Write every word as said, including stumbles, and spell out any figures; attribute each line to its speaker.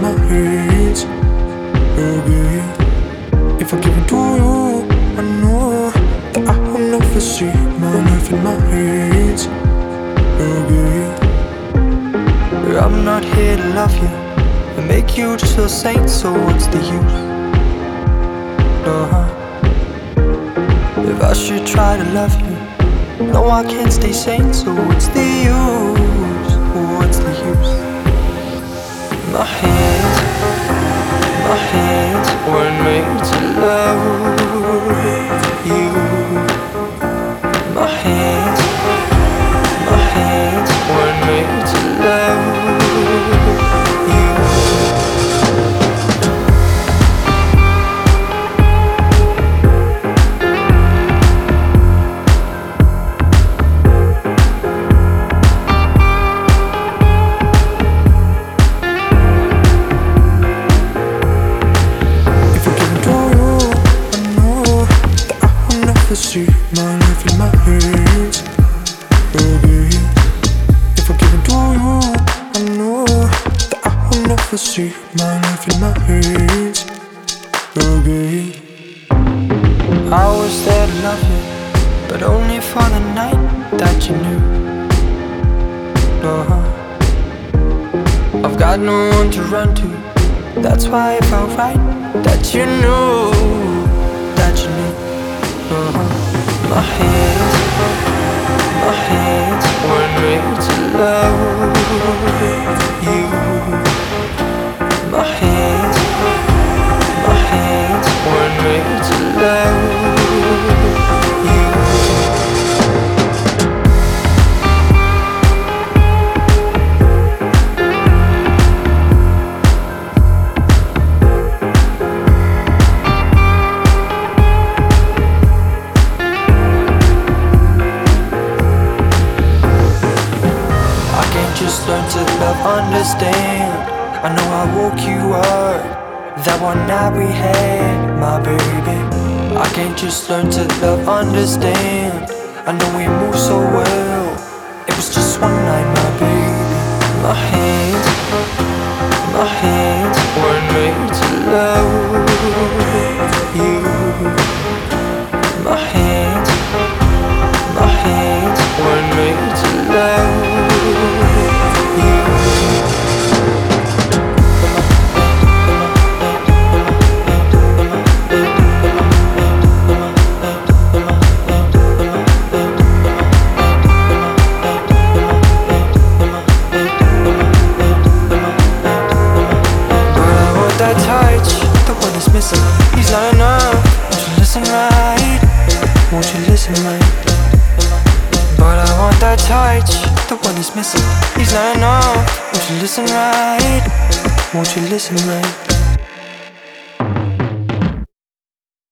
Speaker 1: in my hands. Okay. If I give it to you, I know that I will never see my life in my hands. Okay.
Speaker 2: I'm not here to love you and make you just feel safe, so what's the use? Uh-huh. If I should try to love you, no, I can't stay sane, so what's the use? What's the use? My hands, my hands weren't made to love you. My hands, my hands weren't made to love you.
Speaker 1: See my life in my hands. Okay. If I give it to you, I know that I will never see my life in my hands. Okay.
Speaker 2: I was there to love you, but only for the night that you knew. Uh-huh. I've got no one to run to. That's why it felt right that you knew, that you knew. Uh-huh. My hands, my hands weren't made to love you. My hands, my hands weren't made to love you. Just learn to love, understand. I know I woke you up that one night we had, my baby. I can't just learn to love, understand. I know we move so well. It was just one night, my baby. My hands, my hands weren't made to love you. My hands, my hands weren't made to love you. He's not enough. Won't you listen right? Won't you listen right? But I want that touch, the one he's missing. He's not enough. Won't you listen right? Won't you listen right?